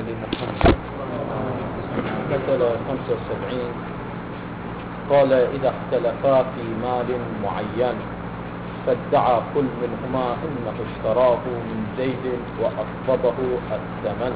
آل محمد. مسألة 75. قال إذا اختلفا في مال معين فادعى كل منهما إنه اشتراه من زيد وأقبضه الثمن.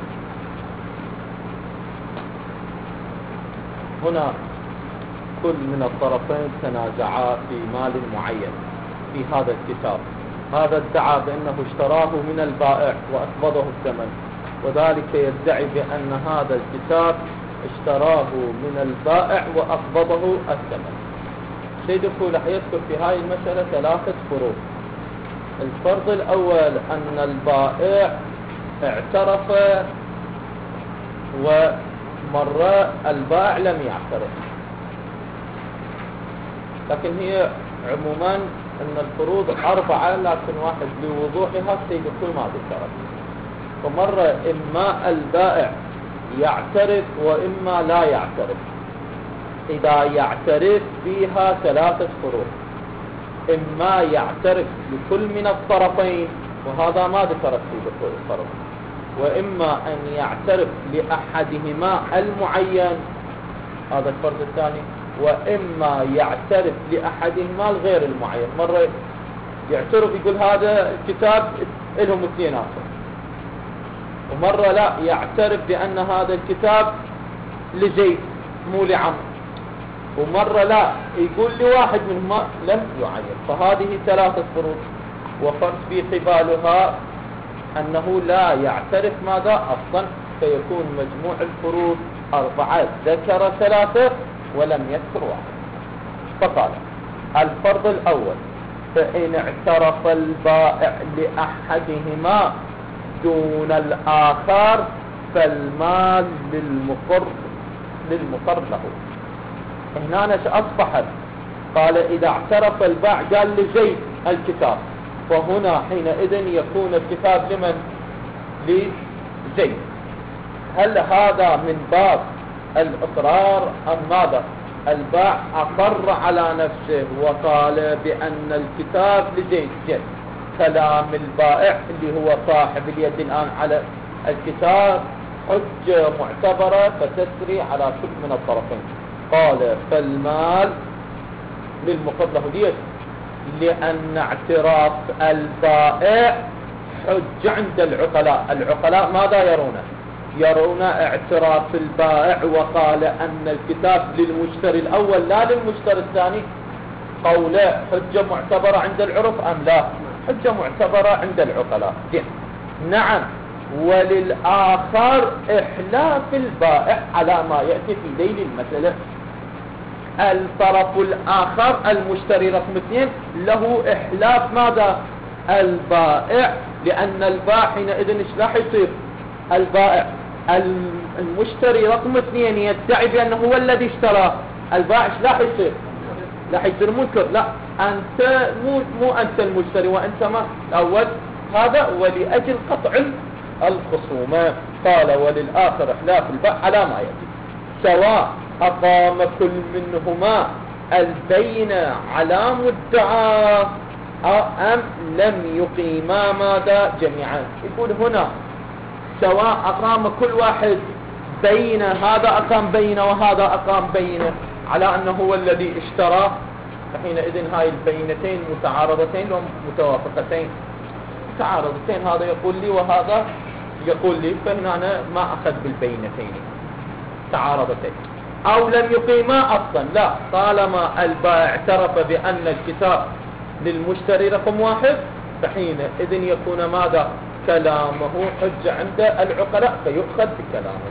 هنا كل من الطرفين تنازعا في مال معين في هذا الكتاب. هذا ادعى بأنه اشتراه من البائع وأقبضه الثمن، وذلك يدعي بأن هذا الكتاب اشتراه من البائع وأقبضه الثمن. سيد الفولح يذكر في هذه المسألة 3 فروض. الفرض الأول أن البائع اعترف ومرة البائع لم يعترف، لكن هي عموما أن الفروض 4، لكن واحد لوضوحها سيد الفول ما ذكرت. فمرة إما البائع يعترف وإما لا يعترف. إذا يعترف فيها 3 فروض: إما يعترف لكل من الطرفين، وهذا ما ذكرت في دخول الفرض، وإما أن يعترف لأحدهما المعين، هذا الفرض الثاني، وإما يعترف لأحدهما الغير المعين. مرة يعترف يقول هذا الكتاب لهم 2 آخر، ومرة لا يعترف بأن هذا الكتاب لزيد مو لعمر، ومرة لا يقول لواحد منهما لم يعين. فهذه 3 فروض، وفرض في قبالها أنه لا يعترف ماذا أصلا، فيكون مجموع الفروض 4. ذكر 3 ولم يذكر 1. فقال: الفرض الأول: فإن اعترف البائع لأحدهما دون الآخر فالمال للمقر له. هنا أصبحت قال إذا اعترف البائع قال لزيد الكتاب، فهنا حينئذ يكون الكتاب لمن؟ لزيد. هل هذا من باب الإقرار أم ماذا؟ البائع أقر على نفسه وقال بأن الكتاب لزيد. كلام البائع اللي هو صاحب اليد الآن على الكتاب حجة معتبرة فتسري على كل من الطرفين. قال: فالمال للمقر له ديت، لأن اعتراف البائع حجة عند العقلاء. العقلاء ماذا يرونه؟ يرون اعتراف البائع وقال أن الكتاب للمشتري الأول لا للمشتري الثاني، قوله حجة معتبرة عند العرف أم لا؟ حجة معتبرة عند العقلاء. نعم. وللآخر إحلاف البائع على ما يأتي في ذيل المسألة. الطرف الآخر المشتري رقم 2 له إحلاف ماذا؟ البائع، لأن البائع حينئذ إيش راح يصير؟ البائع المشتري رقم 2 يدعي بأنه هو الذي اشترى، البائع ايش راح يصير؟ راح يصير منكر. لا، أنت مو أنت المشتري وأنت ما الأول. هذا ولأجل قطع الخصومة. قال: وللآخر إحلاف البائع على ما يأتي، سواء أقام كل منهما البينة على مدعاه أم لم يقيما ماذا جميعا. يقول هنا سواء أقام كل واحد بينة، هذا أقام بينة وهذا أقام بينة على أنه هو الذي اشترى، فحينئذ هاي البينتين متعارضتين ومتوافقتين. متعارضتين، هذا يقول لي وهذا يقول لي، فهنا أنا ما أخذ بالبينتين تعارضتين. أو لم يقيما أصلا، لا، طالما البائع اعترف بأن الكتاب للمشتري رقم 1 فحينئذ يكون ماذا؟ كلامه حجة عند العقلاء فيؤخذ بكلامه.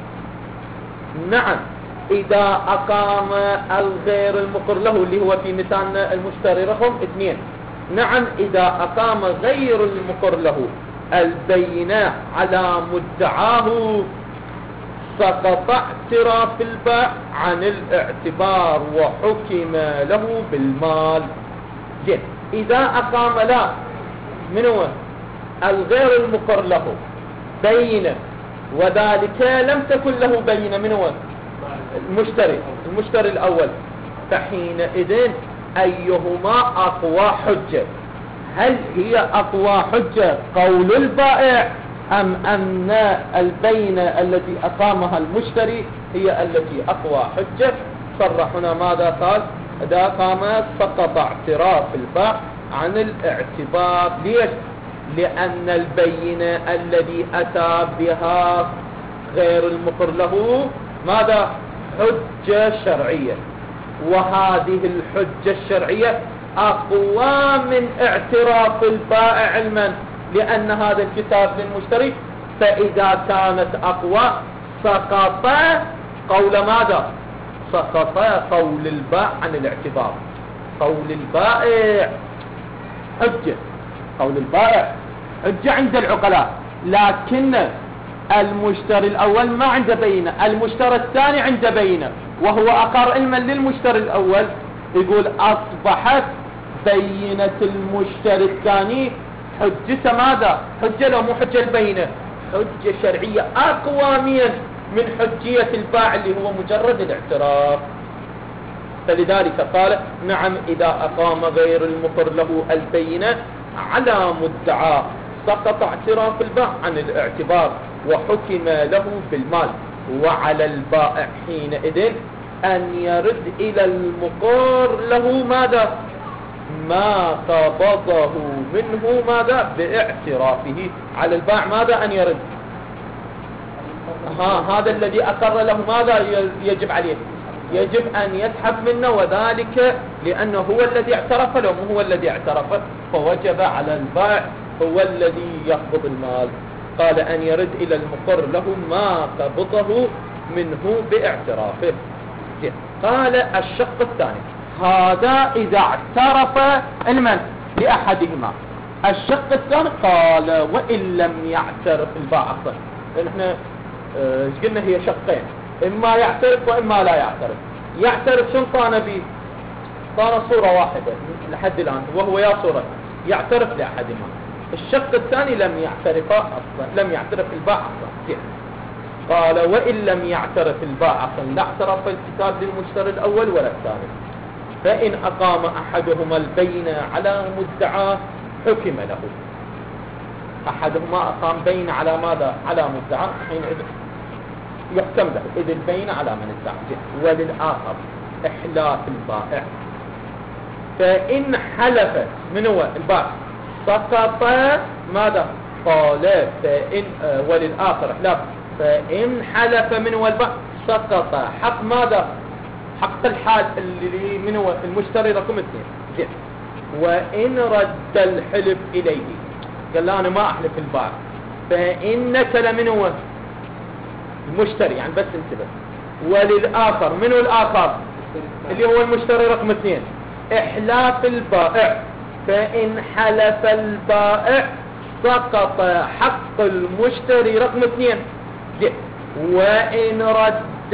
نعم. إذا أقام الغير المقر له اللي هو في مثال المشتري رقم 2، نعم، إذا أقام غير المقر له البينة على مدعاه سقط اعتراف البائع عن الاعتبار وحكم له بالمال. إذا أقام لا من هو الغير المقر له بينة وذلك لم تكن له بينة من هو المشتري الأول، فحينئذ أيهما أقوى حجة؟ هل هي أقوى حجة قول البائع أم أن البينة التي أقامها المشتري هي التي أقوى حجة؟ صرح هنا ماذا قال؟ إذا قام سقط اعتراف البائع عن الاعتبار. ليش؟ لأن البينة الذي أتى بها غير المقر له ماذا؟ حجة شرعية، وهذه الحجة الشرعية أقوى من اعتراف البائع علما، لأن هذا الكتاب للمشتري، فإذا كانت أقوى سقط قول ماذا؟ سقط قول البائع عن الاعتبار. قول البائع حجة، قول البائع حجة عند العقلاء، لكن المشتري الأول ما عنده بينة، المشتري الثاني عنده بينة، وهو أقر علما للمشتري الأول، يقول أصبحت بينة المشتري الثاني حجته ماذا؟ حجة لو مو حجة البينة، حجة شرعية أقوى من حجية البائع اللي هو مجرد الاعتراف. فلذلك قال نعم إذا أقام غير المقر له البينة على مدعى سقط اعتراف البائع عن الاعتبار وحكم له بالمال، وعلى البائع حينئذ أن يرد إلى المقر له ماذا؟ ما قبضه منه ماذا؟ باعترافه. على البائع ماذا؟ أن يرد هذا الذي أقر له ماذا يجب عليه؟ يجب أن يسحب منه، وذلك لأنه هو الذي اعترف له، مو هو الذي اعترف، فوجب على البائع هو الذي يقبض المال. قال أن يرد إلى المقر له ما قبضه منه باعترافه. قال الشق الثاني هذا إذا اعترف علما لأحدهما. الشق الثاني قال وإن لم يعترف البائع أصلا. نحن قلنا هي شقين، إما يعترف وإما لا يعترف. يعترف شنو طانا به؟ طانا صورة واحدة لحد الآن، وهو يا صورة يعترف لأحدهما. الشق الثاني لم يعترف أصلا، لم يعترف البائع أصلا. قال وإن لم يعترف البائع أصلا لا اعترف الكتاب للمشتري الأول ولا الثاني، فإن أقام أحدهما البينة على مدعى حكم له. أحدهما أقام بينة على ماذا؟ على مدعى، حينئذ يحكم له، إذ البينة على من ادعى. وللآخر إحلاف البائع، فإن حلف من هو البائع سقط ماذا؟ قال فإن وللآخر إحلاف، فإن حلف من هو البائع سقط حق ماذا؟ حق الحال اللي من هو المشتري رقم 2. وإن رد الحلف إليه، قال لا أنا ما أحلف البائع، فإن نكل من هو المشتري، يعني بس انتبه. وللآخر من هو الآخر اللي هو المشتري رقم 2 إحلاف البائع، فإن حلف البائع سقط حق المشتري رقم 2. وإن رد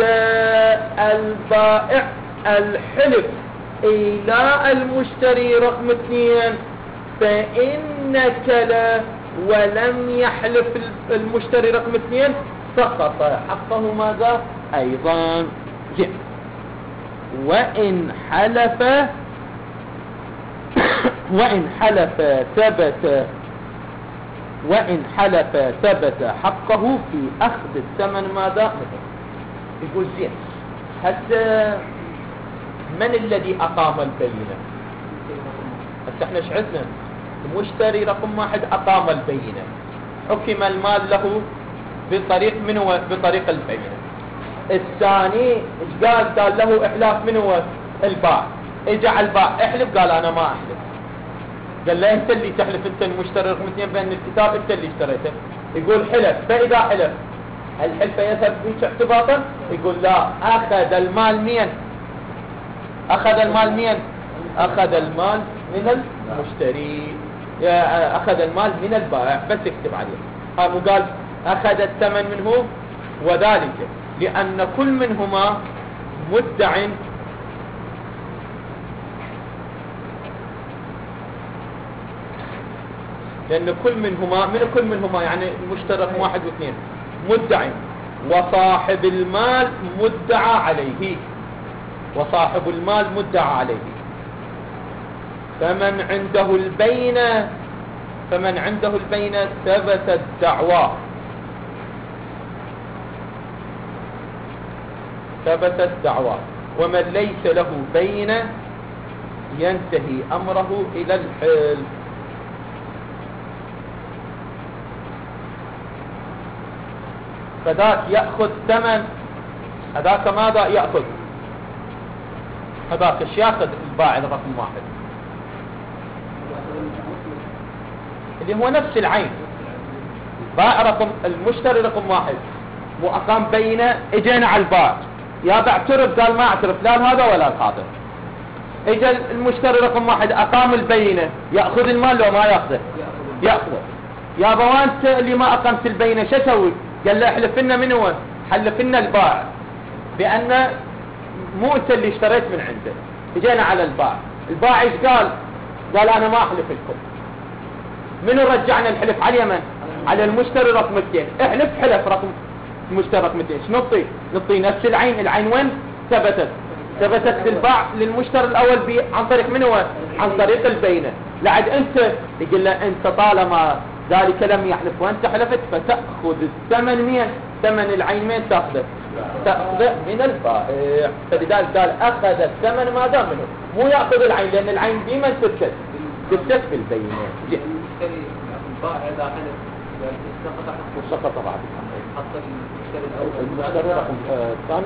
البائع الحلف إلى المشتري رقم 2 فإن نكل ولم يحلف المشتري رقم 2 سقط حقه ماذا؟ أيضا. وإن حلف وإن حلف ثبت حقه في أخذ الثمن ماذا؟ يقول زين هسه من الذي أقام البينة؟ هسه احنا شعثنا المشتري رقم 1 أقام البينة، حكم المال له بطريق من هو؟ بطريق البينة. الثاني ايش قال له إحلاف من هو؟ البائع. اجى البائع احلف، قال أنا ما أحلف. قال له أنت اللي تحلف، أنت المشتري رقم 2 بأن الكتاب أنت اللي اشتريته. يقول حلف، فإذا حلف الحلف يذهب فيك اعتباطا؟ يقول لا، أخذ المال مين؟ أخذ المال مين؟ أخذ المال من المشتري، أخذ المال من البائع، بس اكتب عليه. قال أخذ الثمن منه، وذلك لأن كل منهما مدع لأن كل منهما يعني المشترك 1 و2 مدع، وصاحب المال مدعى عليه، وصاحب المال مدعى عليه. فمن عنده البينة ثبت الدعوى ثبتت دعواه. ومن ليس له بينة ينتهي أمره إلى الحلف. فذاك يأخذ ثمن، هذاك ماذا يأخذ؟ هذاك ايش ياخذ البائع رقم واحد؟ اللي هو نفس العين. البائع رقم المشتري رقم واحد مو أقام بينة، اجينا على البائع يا بعترف، قال ما اعترف لا هذا ولا هذا. اجى المشتري رقم واحد اقام البينة، يأخذ المال لو ما يأخذه؟ يأخذه. يا بوانت اللي ما اقامت البينة شو اسوي؟ قال له احلف لنا من هو؟ حلف لنا البائع بأن مو انت اللي اشتريت من عنده. اجينا على البائع، البائع ايش قال؟ قال انا ما احلف لكم. منو رجعنا الحلف؟ على اليمن، على المشتري رقم 2. احلف حلف رقم المشتري رقم 2. شو نعطي؟ نعطي نفس العين. العين وين ثبتت؟ ثبتت للباع للمشتري الاول عن طريق من هو؟ عن طريق البينة. لعد انت يقول له انت طالما ذلك لم يحلف وانت حلفت فتأخذ الثمن من ثمن العين. من تأخذه؟ تأخذه من البائع. فلذلك قال اخذ الثمن ما دام منه، مو يأخذ العين، لان العين ديما تثبت بالبينة. البائع اذا حلف سقط بعد حتى المشتري الاول المشتري رقم الثاني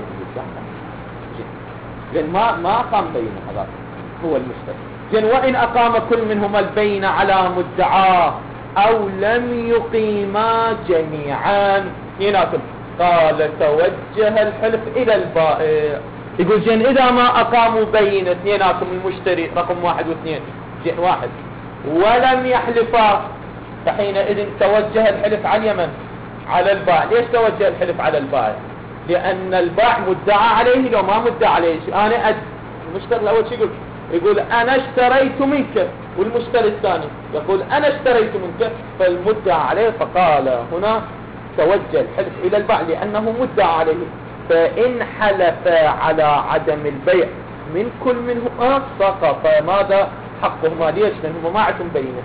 لأن ما أقام بينة، هذا هو المشتري. لأن وإن أقام كل منهما البينة على مدعاه أو لم يقيما جميعا هناكم، قال توجه الحلف إلى البائع. يقول جن إذا ما أقاموا بينة اثنيناتهم المشتري رقم 1 و2 جن واحد ولم يحلفا، فحينئذ توجه الحلف على اليمن على البائع. ليش توجه الحلف على البائع؟ لأن البائع مدعى عليه لو ما مدعى عليه. أنا المشتري الأول شو يقول أنا اشتريت منك، والمشتري الثاني يقول أنا اشتريت منك، فالمدعى عليه. فقال هنا توجه الحلف إلى البائع لأنه مدعى عليه. فإن حلف على عدم البيع من كل منهما سقط ماذا؟ حقهما. ليش؟ لأنهما ما عندهم بينة.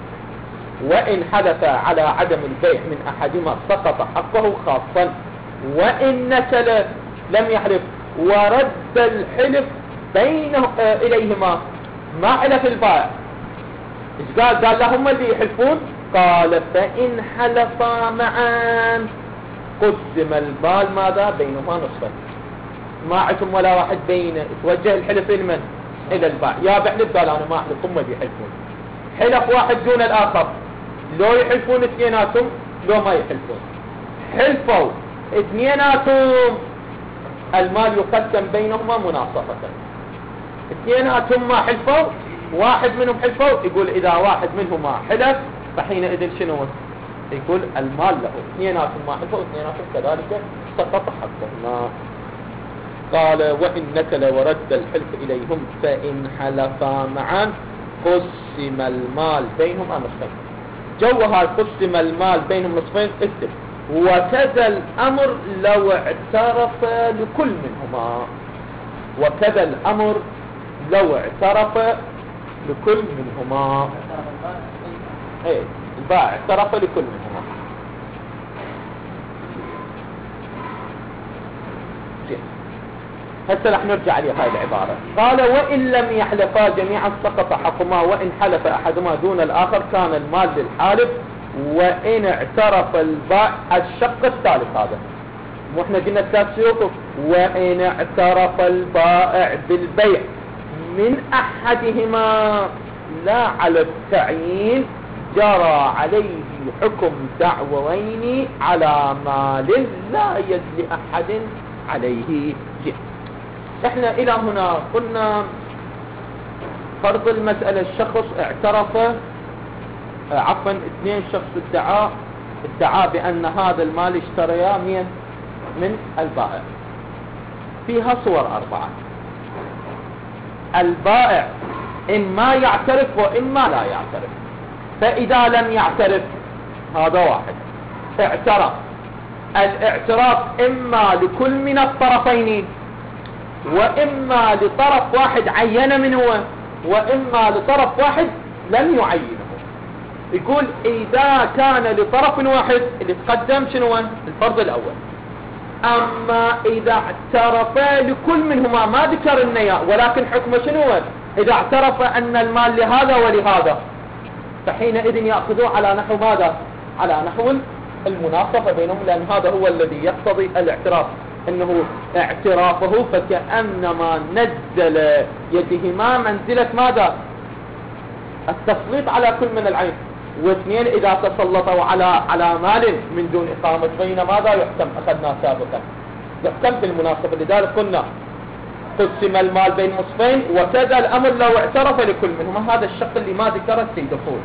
وإن حلف على عدم البيع من أحدهما سقط حقه خاصا. وإن نكل لم يحلف ورد الحلف بينه إليهما، ما حلف البائع. إيش قال؟ قال لهم اللي يحلفون. قال فإن حلفا معا قسم المال ماذا؟ بينهما نصفا. ما عندهم ولا واحد بينه، توجه الحلف لمن؟ إلى البائع. يا بحلف، قال أنا ما أحلف، هم اللي يحلفون. حلف واحد دون الآخر، لو يحلفون اثنيناتهم لو ما يحلفون. حلفوا اثنيناتهم المال يقسم بينهما مناصفة. اثنيناتهم ما حلفوا، واحد منهم حلفوا، يقول إذا واحد منهما حلف فحينئذ شنو؟ يقول المال له. اثنيناتهم ما حلفوا، اثنيناتهم كذلك سقط حقهما. قال وإن نكل ورد الحلف إليهم فإن حلفا معا قسم المال بينهما نصفين. جوها قسم المال بينهم نصفين اكتب. وكذا الأمر لو اعترف لكل منهما. وكذا الأمر لو اعترف لكل منهما. ايه البائع اعترف لكل منهما. هسه رح نرجع عليه هاي العبارة. قال وإن لم يحلفا جميعا سقط حقهما، وإن حلف أحدهما دون الآخر كان المال للحالف. وإن اعترف البائع الشق الثالث، هذا مو احنا قلنا الثلاث شروط. وإن اعترف البائع بالبيع من أحدهما لا على التعيين جرى عليه حكم دعوين على مال لا يجزي أحد عليه. احنا الى هنا قلنا فرض المسألة الشخص اعترف، عفوا اثنين شخص ادعى بأن هذا المال اشترياه من البائع. فيها صور 4. البائع إما يعترف وإما لا يعترف. فإذا لم يعترف هذا واحد اعترف. الاعتراف إما لكل من الطرفين، وإما لطرف واحد عين منه، وإما لطرف واحد لم يعينه. يقول إذا كان لطرف واحد اللي تقدم شنو؟ الفرض الأول. أما إذا اعترف لكل منهما، ما ذكر النياء ولكن حكمه شنو؟ إذا اعترف أن المال لهذا ولهذا، فحينئذ يأخذوه على نحو ماذا؟ على نحو المناصفة بينهم، لأن هذا هو الذي يقتضي الاعتراف، أنه اعترافه فكأنما نزل يدهما منزلة ماذا؟ التسليط على كل من العين. واثنين إذا تسلطوا على مال من دون إقامة بين ماذا يحكم؟ أخذنا سابقا يحكم في المناصفة. لذلك قلنا قسم المال بين نصفين، وكذا الأمر لو اعترف لكل منهما. هذا الشق اللي ما ذكره السيد دخول.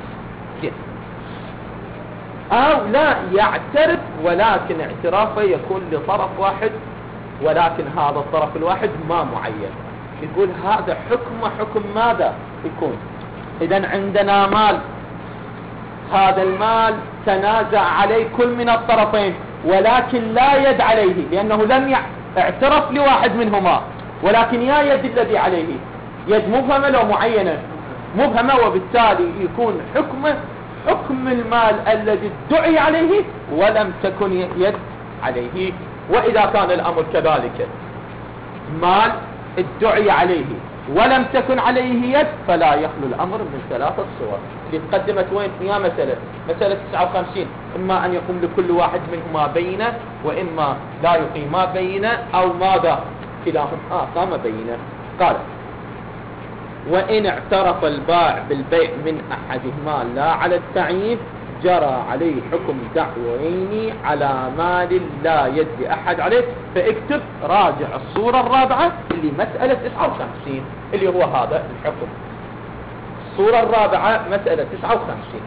أو لا يعترف ولكن اعترافه يكون لطرف واحد، ولكن هذا الطرف الواحد ما معين. يقول هذا حكم ماذا يكون؟ إذن عندنا مال، هذا المال تنازع عليه كل من الطرفين ولكن لا يد عليه، لأنه لم اعترف لواحد منهما، ولكن يا يد الذي عليه يد مبهمة لو معينة مبهمة، وبالتالي يكون حكم المال الذي ادعي عليه ولم تكن يد عليه. وإذا كان الأمر كذلك، مال ادعي عليه ولم تكن عليه يد، فلا يخلو الأمر من ثلاثة صور اللي تقدمت وين فيها مسألة 59. إما أن يقوم لكل واحد منهما بينة، وإما لا يقيما بينة، أو ماذا؟ كلاهما قام بينة. قال وإن اعترف البائع بالبيع من أحدهما لا على التعيين، جرى عليه حكم دعوين على مال لا يد أحد عليه. فاكتب راجع الصورة الرابعة اللي مسألة 59 اللي هو هذا الحكم. الصورة الرابعة مسألة 59.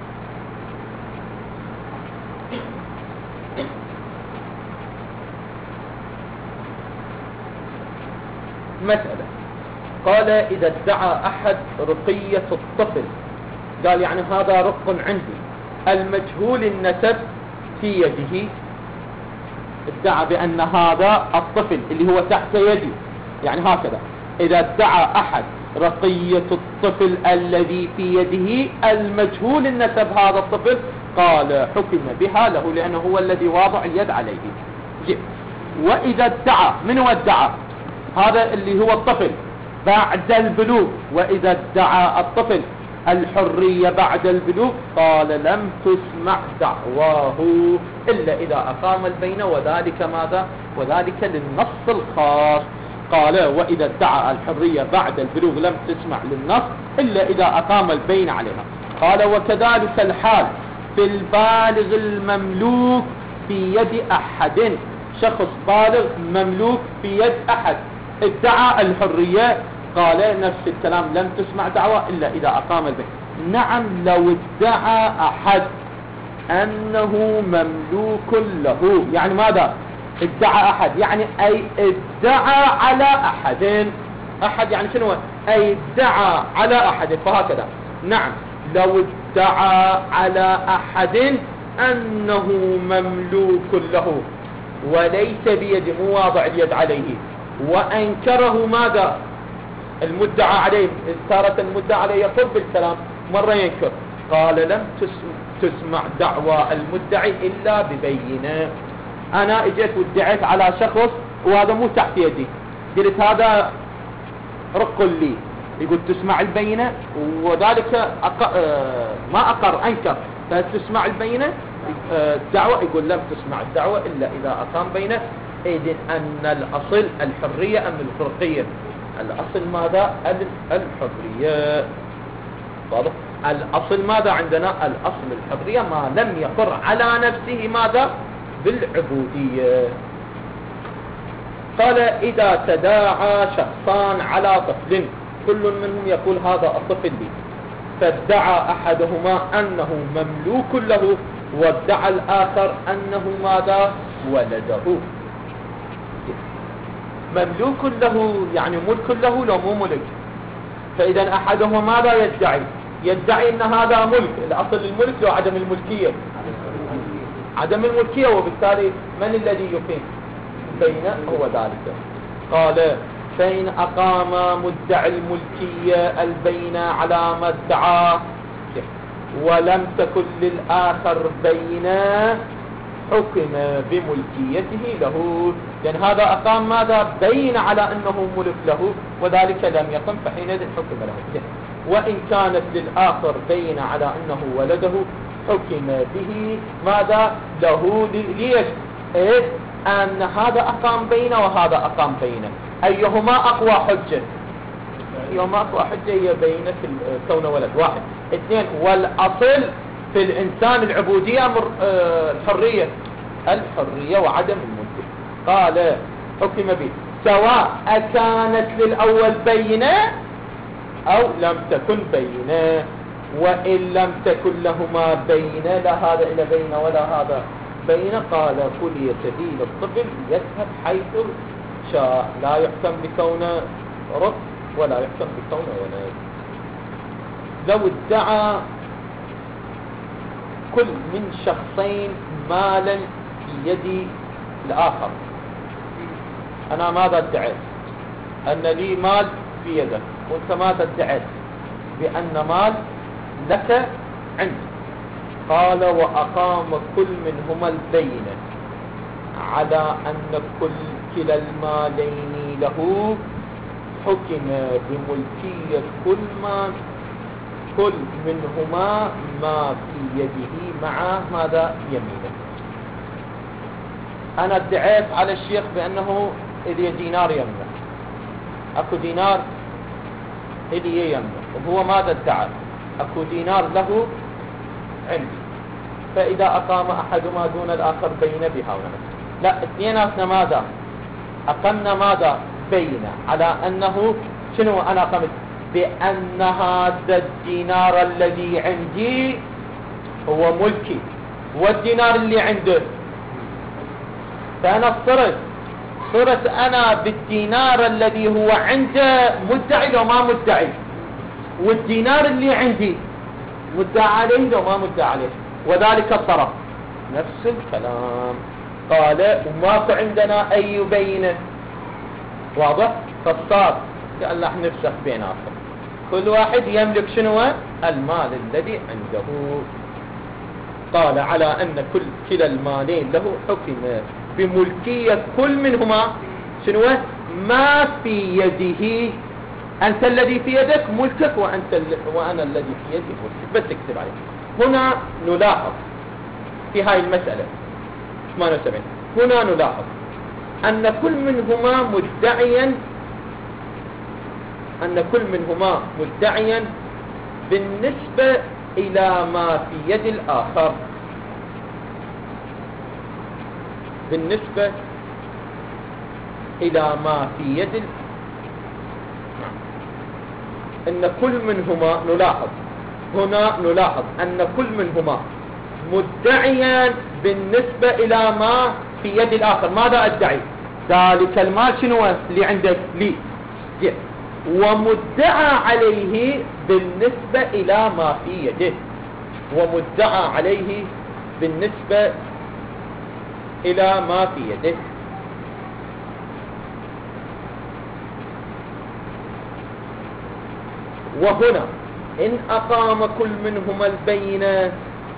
مسألة قال إذا ادعى أحد رقية الطفل، قال يعني هذا رق عندي المجهول النسب في يده، ادعى بأن هذا الطفل اللي هو تحت يدي، يعني هكذا إذا ادعى أحد رقية الطفل الذي في يده المجهول النسب هذا الطفل، قال حكم بها له لأنه هو الذي واضع اليد عليه. وإذا ادعى، من هو ادعى؟ هذا اللي هو الطفل بعد البلوغ. وإذا ادعى الطفل الحرية بعد البلوغ، قال لم تسمع دعواه إلا إذا أقام البينة، وذلك ماذا؟ وذلك للنص الخاص. قال وإذا ادعى الحرية بعد البلوغ لم تسمع للنص إلا إذا أقام البينة عليها. قال وكذلك الحال في البالغ المملوك في يد أحد، شخص بالغ مملوك في يد أحد ادعى الحرية، قال نفس الكلام لم تسمع دعوة إلا إذا أقام البيت. نعم لو ادعى أحد أنه مملوك له، يعني ماذا؟ ادعى أحد يعني أي ادعى على أحد. أحد يعني شنو؟ أي ادعى على أحد. فهكذا نعم لو ادعى على أحد أنه مملوك له وليس بيد، مو واضع اليد عليه، وأنكره ماذا؟ المدعى عليه. تارة المدعى عليه يقر بالكلام، مرة ينكر. قال لم تسمع دعوى المدعي إلا ببينة. أنا اجيت وادعيت على شخص وهذا مو تحت يدي، قلت هذا رق لي، يقول تسمع البينة، وذلك ما أقر أنكر، فتسمع البينة الدعوة، يقول لم تسمع الدعوة إلا إذا أقام بينه. إذن أن الأصل الحرية أم الفرقية؟ الأصل ماذا؟ الحرية. واضح؟ الأصل ماذا عندنا؟ الأصل الحرية ما لم يقر على نفسه ماذا؟ بالعبودية. قال إذا تداعى شخصان على طفل، كل منهم يقول هذا الطفل لي، فادعى أحدهما أنه مملوك له، وادعى الآخر أنه ماذا؟ ولده. مملوك له يعني ملك له، لو مو ملك. فإذا أحدهما ماذا يدعي أن هذا ملك. الأصل الملك لو عدم الملكية، عدم الملكية، وبالتالي من الذي يقيم بينه؟ هو ذلك. قال فإن أقام مدعي الملكية البينة على ما ادعى ولم تكن للآخر بينة، حكم بملكيته له، لأن هذا أقام ماذا؟ بين على أنه ملك له وذلك لم يقم، فحينئذ حكم له. وإن كانت للآخر بين على أنه ولده حكم به ماذا؟ له. ليش؟ إذ أن هذا أقام بينه وهذا أقام بينه، أيهما أقوى حجة؟ أيهما أقوى حجة هي بينة كون ولد. واحد. اثنين، والأصل في الإنسان العبودية الحرية وعدم الملك. قال حكم به سواء كانت للأول بينة أو لم تكن بينة، وإن لم تكن لهما بينة، لا هذا إلى بينة ولا هذا بينة، قال كل سبيل الطفل يذهب حيث شاء، لا يحكم بكونه رب ولا يحكم بكونه ولد. لو ادعى كل من شخصين مالا في يد الآخر، أنا ماذا ادعيت؟ أن لي مال في يدك، وأنت ماذا ادعيت؟ بأن مال لك عندي. قال وأقام كل منهما البينة على أن كلا المالين له، حكم بملكية كل منهما ما في يده مع ماذا؟ يمينه. أنا ادعيت على الشيخ بأنه إلي دينار يمنع، أكو دينار إلي يمنع، وهو ماذا ادعى؟ أكو دينار له عندي، فإذا أقام أحدهما دون الآخر بين بها ونفسه. لا، اثنيناتنا ماذا؟ أقمنا ماذا؟ بين على أنه شنو؟ أنا قمت بأن هذا الدينار الذي عندي هو ملكي، والدينار اللي عنده، فأنا صرت أنا بالدينار الذي هو عنده مدعي لو ما مدعي، والدينار اللي عندي مدعى عليه لو ما مدعى عليه، وذلك الطرف نفس الكلام. قال وماكو عندنا أي بينة، واضح؟ فصار قال له نفسخ بيناتهم، كل واحد يملك شنو؟ المال الذي عنده. قال على أن كلا المالين له حكم بملكية كل منهما شنو؟ ما في يده. أنت الذي في يدك ملكك، وأنا الذي في يدي ملكك، بس اكتب عليه. هنا نلاحظ في هاي المسألة 78، هنا نلاحظ أن كل منهما مدعيا بالنسبة إلى ما في يد الآخر، بالنسبة إلى ما في يد أن كل منهما نلاحظ أن كل منهما مدعيا بالنسبة إلى ما في يد الآخر. ماذا أدعي؟ ذلك المال شنو اللي عندك لي، ومدعى عليه بالنسبة إلى ما في يده، ومدعى عليه بالنسبة إلى ما في يده. وهنا إن أقام كل منهما البينة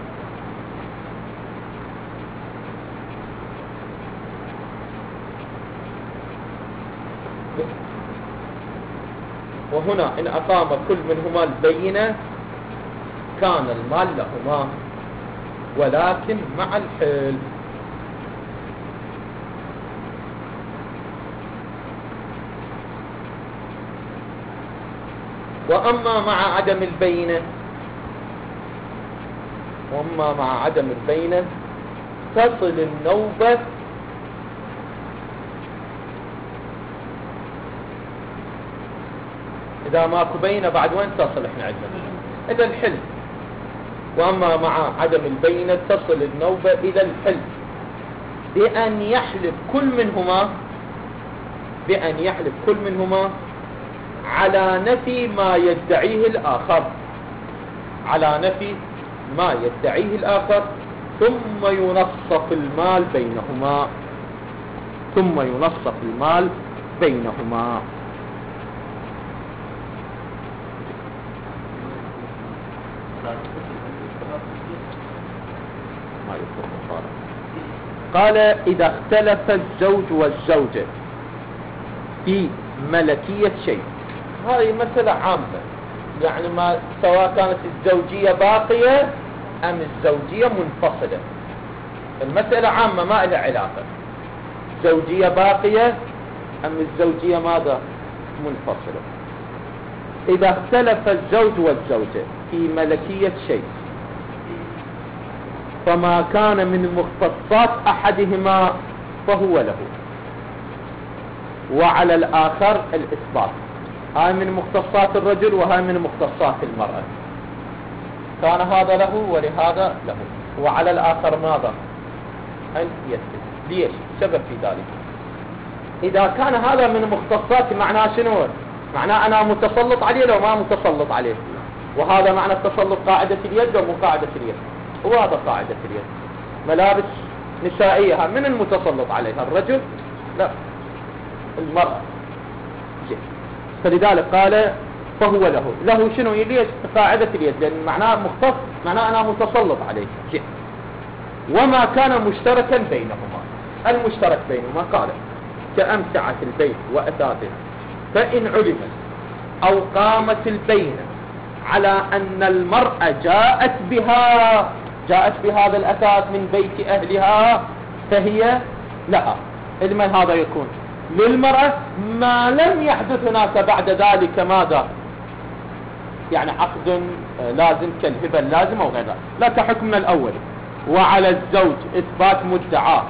كان المال لهما ولكن مع الحل. وأما مع عدم البينة تصل النوبة إذا ماكو بينة بعد وين تصل؟ إحنا عندنا إلى الحل. وأما مع عدم البينة تصل النوبة إلى الحل بأن يحلف كل منهما على نفي ما يدعيه الآخر، ثم ينصف المال بينهما. ما يذكر مقارنة قال إذا اختلف الزوج والزوجة في ملكية شيء. هذه مسألة عامة، يعني ما سواء كانت الزوجية باقية أم الزوجية منفصلة، المسألة عامة ما لها علاقة، زوجية باقية أم الزوجية ماذا منفصلة. إذا اختلف الزوج والزوجة في ملكية شيء فما كان من مختصات أحدهما فهو له، وعلى الآخر الإثبات. هاي من مختصات الرجل وهاي من مختصات المرأة، كان هذا له ولهذا له، وعلى الآخر ماذا أن يثبت. ليش؟ سبب في ذلك. إذا كان هذا من مختصات معناه شنو؟ معناه أنا متسلط عليه لو ما متسلط عليه، وهذا معنى التسلط قاعدة اليد ومو قاعدة اليد، وهذا قاعدة اليد. ملابس نسائية من المتسلط عليها؟ الرجل؟ لا، المرأة. فلذلك قال فهو له شنو؟ ليش؟ قاعدة اليد، لأن معناه مختص، معناه أنا متسلط عليه. وما كان مشتركا بينهما، المشترك بينهما قال كأمتعة البيت وأثاثه، فإن علمت أو قامت البينة على أن المرأة جاءت بهذا الأثاث من بيت أهلها فهي لها. لمن هذا يكون؟ للمرأة، ما لم يحدث هناك بعد ذلك ماذا؟ يعني عقد لازم كالهبة اللازمة وغير ذلك، لا كحكمنا الأول. وعلى الزوج إثبات مدعاه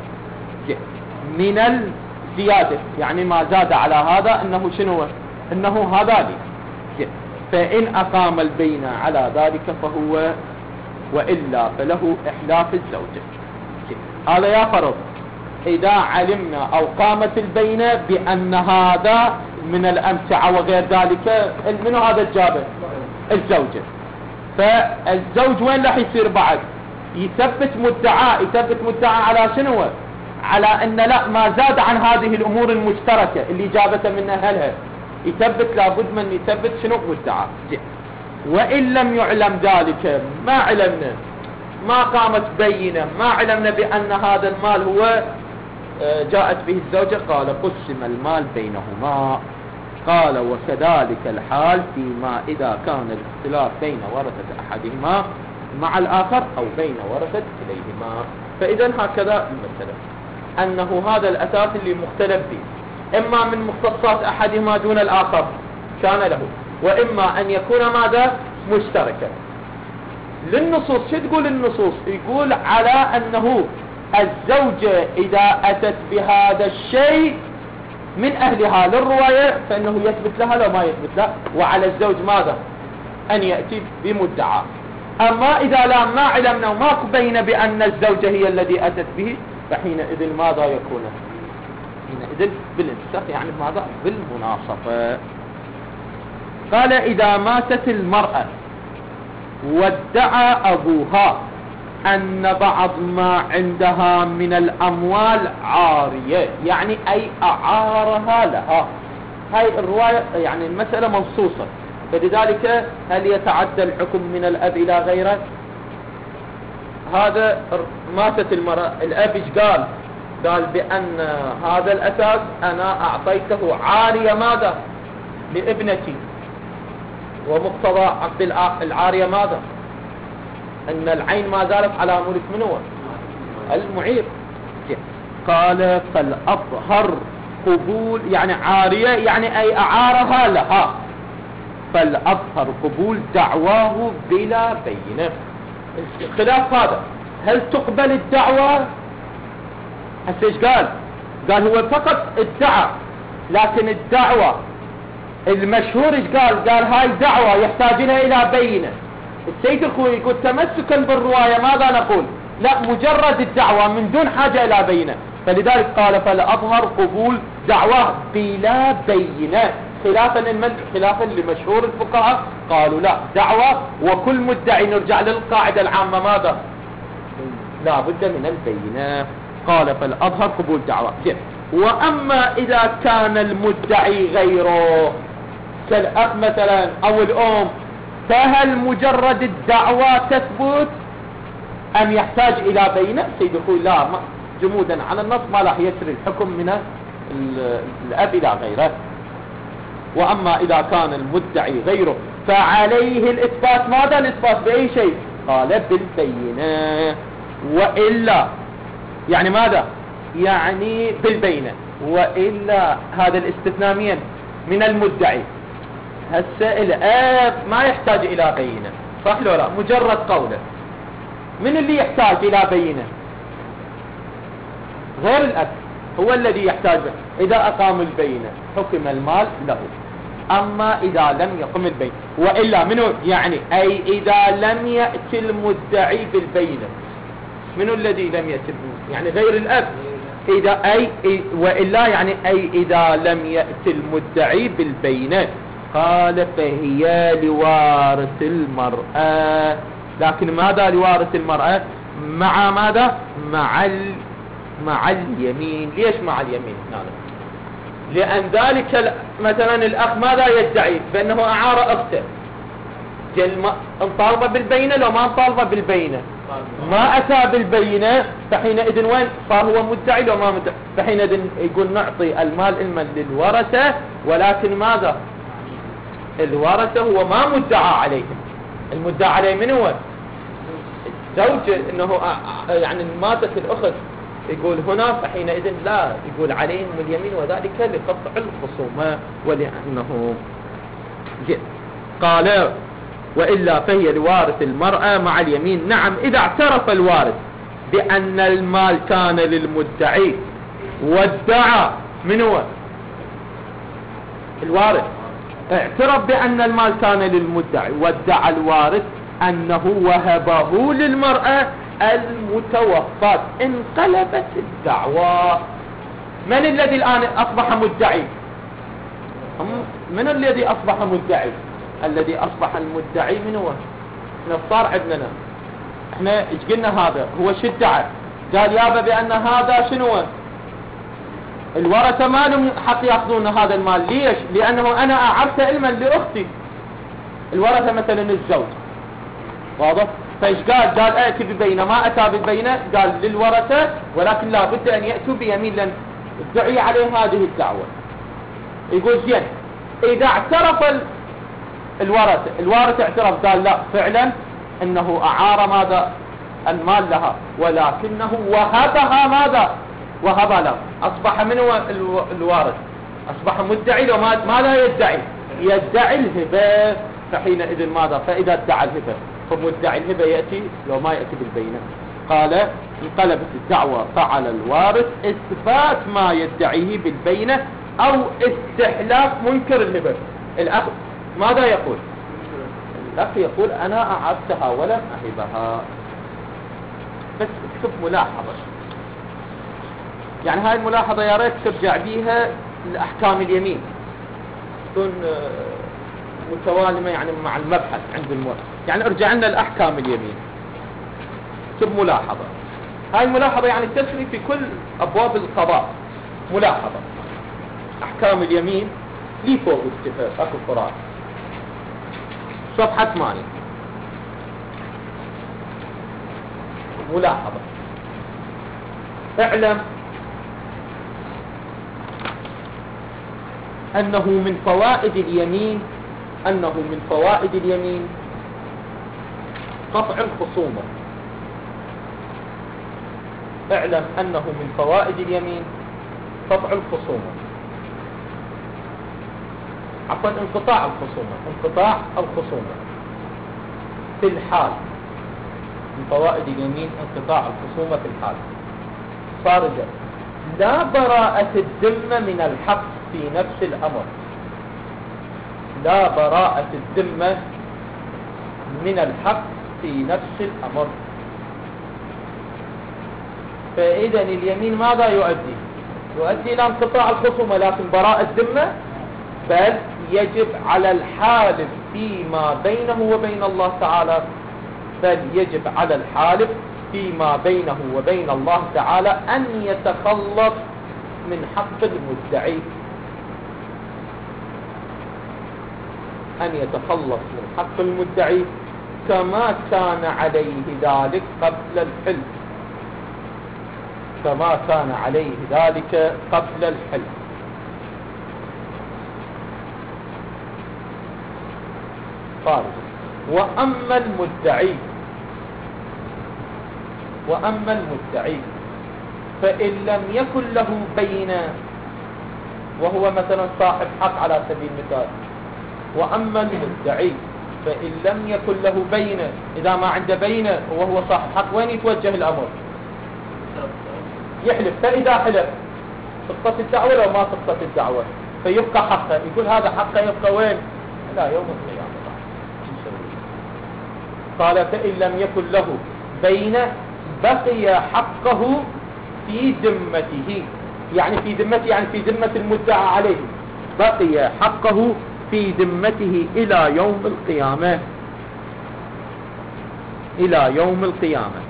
من الزيادة، يعني ما زاد على هذا أنه شنو؟ أنه هذا لي. فإن أقام البينة على ذلك فهو، وإلا فله إحلاف الزوجة. هذا يا فرض إذا علمنا أو قامت البينة بأن هذا من الأمتعة وغير ذلك، منو هذا الجابر؟ الزوجة. فالزوج وين راح يصير بعد؟ يثبت مدعاء على شنو؟ على أن لا، ما زاد عن هذه الأمور المشتركة اللي جابت من أهلها، يثبت، لابد من يثبت شنو؟ مدعاء. وإن لم يعلم ذلك، ما علمنا، ما قامت بينة، ما علمنا بأن هذا المال هو جاءت به الزوجة، قال قسم المال بينهما. قال وكذلك الحال فيما إذا كان الاختلاف بين ورثة أحدهما مع الآخر أو بين ورثة إليهما. فإذا هكذا المسألة، أنه هذا الأساس اللي مختلف فيه إما من مختصات أحدهما دون الآخر كان له، وإما أن يكون ماذا؟ مشتركا. للنصوص شو تقول النصوص؟ يقول على أنه الزوجة إذا أتت بهذا الشيء من أهلها للرواية فإنه يثبت لها لو ما يثبت لها، وعلى الزوج ماذا؟ أن يأتي بمدعى. أما إذا لا، ما علمنا وما بين بأن الزوجة هي الذي أتت به، فحينئذ ماذا يكون؟ حينئذ بالانسخ، يعني ماذا؟ بالمناصفة. قال إذا ماتت المرأة وادعى أبوها أن بعض ما عندها من الأموال عارية، يعني أي أعارها لها. هاي الرواية يعني المسألة منصوصة، فلذلك هل يتعدى الحكم من الأب إلى غيره؟ هذا ماتت المرأة، الأب إيش قال؟ قال بأن هذا الأساس أنا أعطيته عارية ماذا؟ لابنتي. ومقتضى عقد العارية ماذا؟ أن العين ما زالت على ملك من هو؟ المعير. قال فالأظهر قبول، يعني عارية يعني أي أعارها لها، فالأظهر قبول دعواه بلا بينة. الخلاف هذا، هل تقبل الدعوة؟ هسه ايش قال؟ قال هو فقط ادعى، لكن الدعوة المشهور ايش قال؟ قال هاي دعوة يحتاج لها الى بينة. السيد الخوي يقول تمسكا بالرواية ماذا نقول؟ لا، مجرد الدعوة من دون حاجة الى بينة، فلذلك قال فلأظهر قبول دعوة بلا بينة، خلافا لمشهور الفقهاء قالوا لا، دعوة وكل مدعي نرجع للقاعدة العامة ماذا؟ لا بد من البينة. قال فالأظهر قبول دعوة. وأما إذا كان المدعي غيره كالأخ مثلا أو الأم، فهل مجرد الدعوة تثبت أم يحتاج إلى بينة؟ سيد يقول لا، جمودا على النص ما راح يسري الحكم من الأب إلى غيره. وأما إذا كان المدعي غيره فعليه الإثبات. ماذا الإثبات؟ بأي شيء؟ قال بالبينة. وإلا يعني ماذا؟ يعني بالبينة. وإلا هذا الاستثناء من المدعي. هسه الأب ما يحتاج إلى بينة، صح لو لا؟ مجرد قوله. من اللي يحتاج إلى بينة؟ غير الأب هو الذي يحتاج. إذا أقام البينة حكم المال له. أما إذا لم يقم البينة وإلا منه يعني أي إذا لم يأتي المدعي بالبينة. منه الذي لم يأتي؟ يعني غير الأب. إذا وإلا يعني أي إذا لم يأتي المدعي بالبينة. قال فهي لوارث المرأة. لكن ماذا لوارث المرأة؟ مع ماذا؟ مع اليمين. ليش مع اليمين هنا؟ لأن ذلك مثلا الأخ ماذا يدعي؟ بأنه أعار أخته. انطالبه بالبينة لو ما انطالبه بالبينة ما أتى بالبينة، فحينئذ وين صار هو مدعي لو ما مدعي؟ فحينئذ يقول نعطي المال علما للورثة. ولكن ماذا؟ الورثة هو ما مدعى عليهم. المدعى عليه من هو؟ الزوج. انه يعني ماتت الأخت يقول هنا، فحينئذ لا يقول عليهم اليمين، وذلك لقطع الخصومة ولأنه جد. قال وإلا فهي لوارث المرأة مع اليمين. نعم إذا اعترف الوارث بأن المال كان للمدعي وادعى. من هو؟ الوارث اعترف بأن المال كان للمدعي وادعى الوارث أنه وهبه للمرأة المتوفاة. انقلبت الدعوى. من الذي الآن أصبح مدعي؟ من الذي أصبح مدعي؟ الذي أصبح المدعي من هو؟ صار عندنا احنا ايش قلنا؟ هذا هو شو ادعى؟ قال يابا بأن هذا شنو؟ الورثة ما لهم حق يأخذون هذا المال. ليش؟ لأنه أنا أعرت علما لأختي. الورثة مثلا الزوج، واضح؟ فايش قال؟ قال ائتي ببينة. ما أتى ببينة قال للورثة، ولكن لا بد أن يأتوا بيمين لأن ادعي عليه هذه الدعوة. يقول زين إذا اعترف الوارث اعترف قال لا فعلا انه اعار ماذا؟ المال لها، ولكنه وهبها ماذا؟ وهب له. اصبح من هو الوارث؟ اصبح مدعي لو ماذا يدعي؟ يدعي الهبة. فحينئذ ماذا؟ فاذا ادعى الهبة فمدعي الهبة يأتي لو ما يأتي بالبينة. قال انقلبت الدعوة فعلى الوارث اثبات ما يدعيه بالبينة او استحلاف منكر الهبة. الاخ ماذا يقول؟ الأخ يقول أنا أعبتها ولم أهبها. بس اكتب ملاحظة، يعني هاي الملاحظة يا ريت ترجع بيها لأحكام اليمين تكون متوالمة يعني مع المبحث عند المؤلف. يعني ارجع لنا لأحكام اليمين، اكتب ملاحظة. هاي الملاحظة يعني تسري في كل أبواب القضاء. ملاحظة أحكام اليمين لي فوق اكو قراءة صفحة 8. ملاحظة اعلم أنه من فوائد اليمين قطع الخصومة. اعلم أنه من فوائد اليمين قطع الخصومة، عفوا انقطاع الخصومة في الحال. من فوائد اليمين انقطاع الخصومة في الحال. صار لا براءة الذمة من الحق في نفس الأمر. لا براءة الذمة من الحق في نفس الأمر. فإذا اليمين ماذا يؤدي؟ يؤدي إلى انقطاع الخصومة، لكن براءة الذمة بل يجب على الحالف فيما بينه وبين الله تعالى، بل يجب على الحالف فيما بينه وبين الله تعالى أن يتخلص من حق المدعي، أن يتخلص من حق المدعي كما كان عليه ذلك قبل الحلف. كما كان عليه ذلك قبل الحلف. قال وأما المدعي فإن لم يكن له بينة، وهو مثلا صاحب حق على سبيل المثال، وأما المدعي فإن لم يكن له بينة، إذا ما عنده بينة وهو صاحب حق وين يتوجه الأمر؟ يحلف. فإذا حلف سقطت الدعوة لو ما سقطت الدعوة فيبقى حقه، يقول هذا حقه يبقى وين؟ لا، يوم القيامة. قال فإن لم يكن له بينة بقي حقه في ذمته، يعني في ذمته يعني في ذمة المدعى عليه، بقي حقه في ذمته إلى يوم القيامة، إلى يوم القيامة.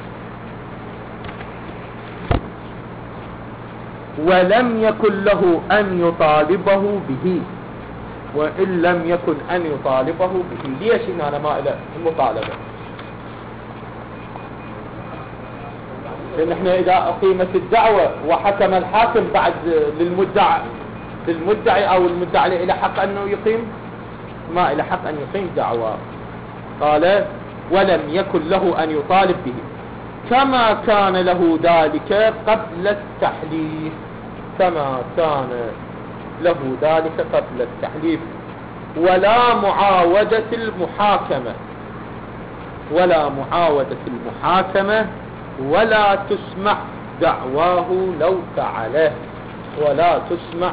ولم يكن له أن يطالبه به، وإن لم يكن أن يطالبه به. ليش هنا ما إلى المطالبة؟ لأن احنا إذا أقيمت الدعوة وحكم الحاكم بعد للمدعي أو المدعي إلى حق أنه يقيم، ما إلى حق أن يقيم دعوة. قال ولم يكن له أن يطالب به كما كان له ذلك قبل التحليف، كما كان له ذلك قبل التحليف. ولا معاودة المحاكمة ولا تسمع دعواه لو فعله، ولا تسمع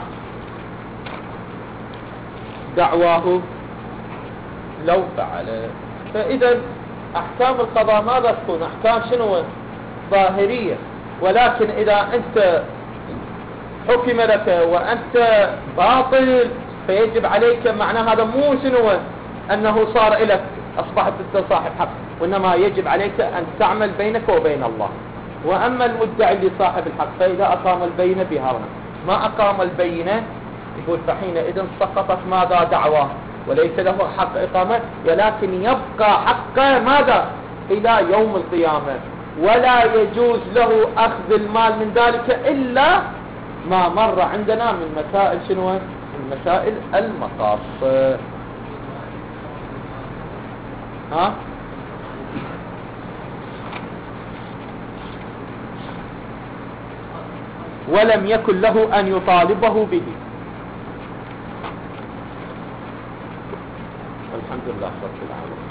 دعواه لو فعله. فإذا أحكام القضاء ماذا تكون؟ أحكام شنو؟ ظاهرية. ولكن إذا أنت حكم لك وأنت باطل فيجب عليك، معنى هذا مو شنو أنه صار إليك أصبحت أنت صاحب حق، وإنما يجب عليك أن تعمل بينك وبين الله. وأما المدعي اللي صاحب الحق فإذا أقام البينة بها، ما أقام البينة يقول فحينئذ سقطت ماذا؟ دعواه، وليس له حق إقامة، ولكن يبقى حقه ماذا؟ إلى يوم القيامة. ولا يجوز له أخذ المال من ذلك إلا ما مر عندنا من مسائل شنو؟ من مسائل المصاف. ها؟ ولم يكن له أن يطالبه به. الحمد لله رب العالمين.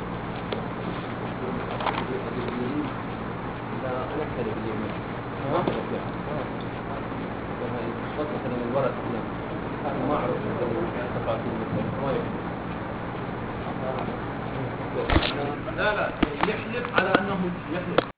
لا يحلف على أنه يحلف